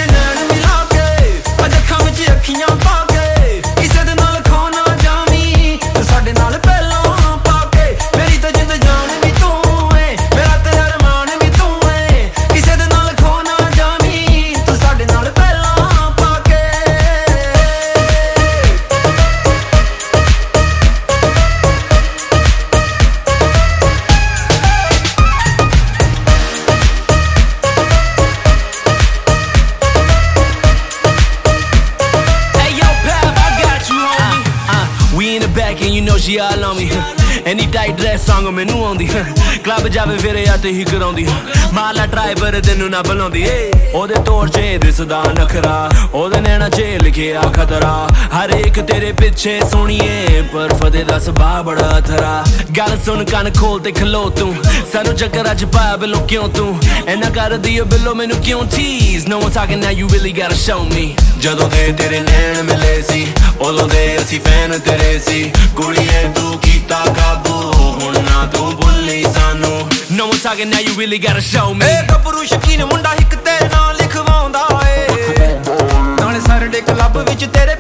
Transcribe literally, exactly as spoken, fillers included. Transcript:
नैन मिला के अखां विच अखियां पा के किसे दे नाल खो ना जावी तू साडे नाल पहलों पाके मेरी तो जिंद जान भी तू है मेरा ते अरमान भी तू है किसे दे नाल खो ना जावी तू साडे नाल पहलों पाके back and you know she all on me any tight dress song menu aunਦੀ club ਜਾਵੇ ਫਿਰ ਯਾ ਤੇ ਹੀ ਕਰਾਉਂਦੀ ਮਾਲਾ ਡਰਾਈਵਰ ਤੈਨੂੰ ਨਾ ਬੁਲਾਉਂਦੀ ਉਹਦੇ ਤੋਰ ਚ ਦਿਸਦਾ ਨਖਰਾ ਉਹਦੇ ਨੈਣਾ ਚ ਲਿਖਿਆ ਖਤਰਾ ਹਰ ਇੱਕ ਤੇਰੇ ਪਿੱਛੇ ਸੁਣੀਏ ਪਰ ਫਤਿਹ ਦਾ ਸੁਭਾਅ ਬੜਾ ਥਰਾ ਗੱਲ ਸੁਣ ਕੰਨ ਖੋਲ ਤੇ ਖਲੋ ਤੂੰ ਸਾਨੂੰ ਚੱਕਰ ਅੱਜ ਪਾਇਆ ਬਿੱਲੋ ਕਿਉਂ ਤੂੰ ਐਨਾ ਕਰਦੀ ਓ ਬਿੱਲੋ ਮੈਨੂੰ ਕਿਉਂ tease no one talking now you really gotta show me ਜਦੋਂ ਦੇ ਤੇਰੇ ਨੈਣ ਮਿਲੇ ਸੀ ਉਦੋਂ ਦੇ ਅਸੀਂ ਫੈਨ ਤੇਰੇ ਸੀ ਕੁੜੀਏ ਤੂੰ ਕੀਤਾ ਕਾਬੂ ਹੁਣ ਨਾ ਤੂੰ ਭੁੱਲੀ ਸਾਨੂੰ no one talking now you really gotta show me ਏ ਗੱਭਰੂ ਸ਼ਕੀਨ ਮੁੰਡਾ ਇੱਕ ਤੇਰੇ ਨਾਲ ਲਿਖਵਾਉਂਦਾ ਏ ਨਾਲੇ ਸਰਡੇ ਕਲੱਬ ਵਿੱਚ ਤੇਰੇ